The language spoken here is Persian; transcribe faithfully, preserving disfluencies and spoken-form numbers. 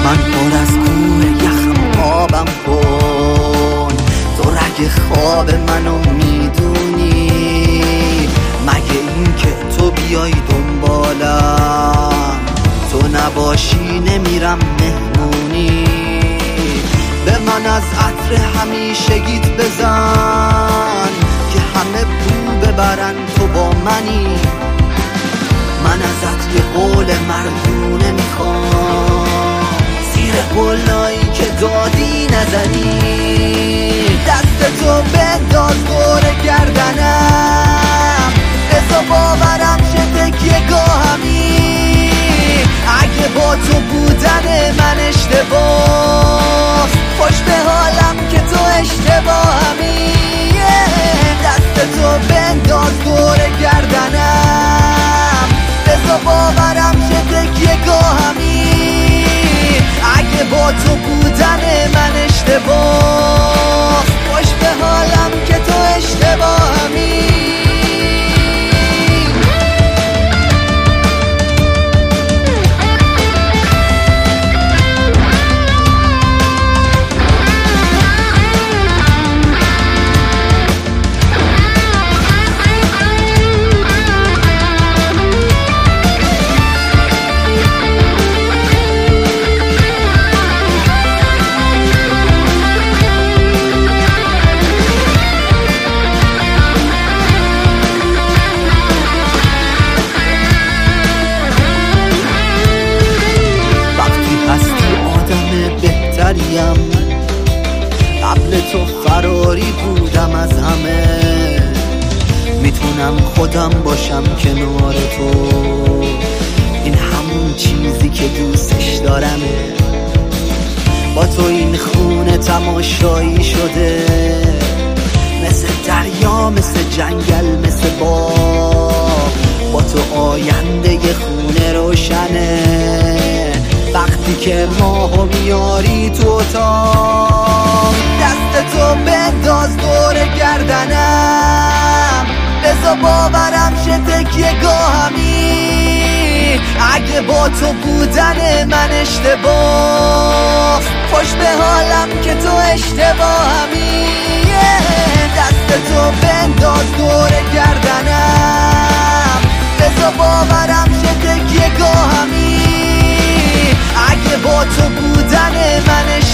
من پر از کوه یخم آبم کن، تو رگ خواب منو میدونی، مگه این که تو بیای دنبالم، تو نباشی نمیرم مهمونی. به من از عطر همیشگیت بزن که همه بو ببرن تو با منی. من ازت یه قول مردونه میخوام، زیر قولایی که دادی نزنی. دست تو بنداز دور گردنم، بذار باورم شه تکیه گاهمی. اگه با تو بودن من اشتباه، خوش به حالم که تو اشتباهمی. دست تو بنداز دور گردنم، بذار باورم شه تکیه گاهمی. اگه با تو بودن من اشتباه، خوش به حالم که تو اشتباهمی. قبل تو فراری بودم از همه، میتونم خودم باشم کنار تو. این همون چیزی که دوستش دارمه، با تو این خونه تماشایی شده، مثل دریا، مثل جنگل، مثل باغ. با تو آینده خونه روشنه، وقتی که ماهو میاری تو اتاق. دست تو بنداز دور گردنم، بذار باورم شه تکیه گاهمی. اگه با تو بودن من اشتباه، خوش به حالم که تو اشتباهمی. دست تو بنداز دور گردنم، بذار باورم شه تکیه گاهمی. اگه با تو بودن من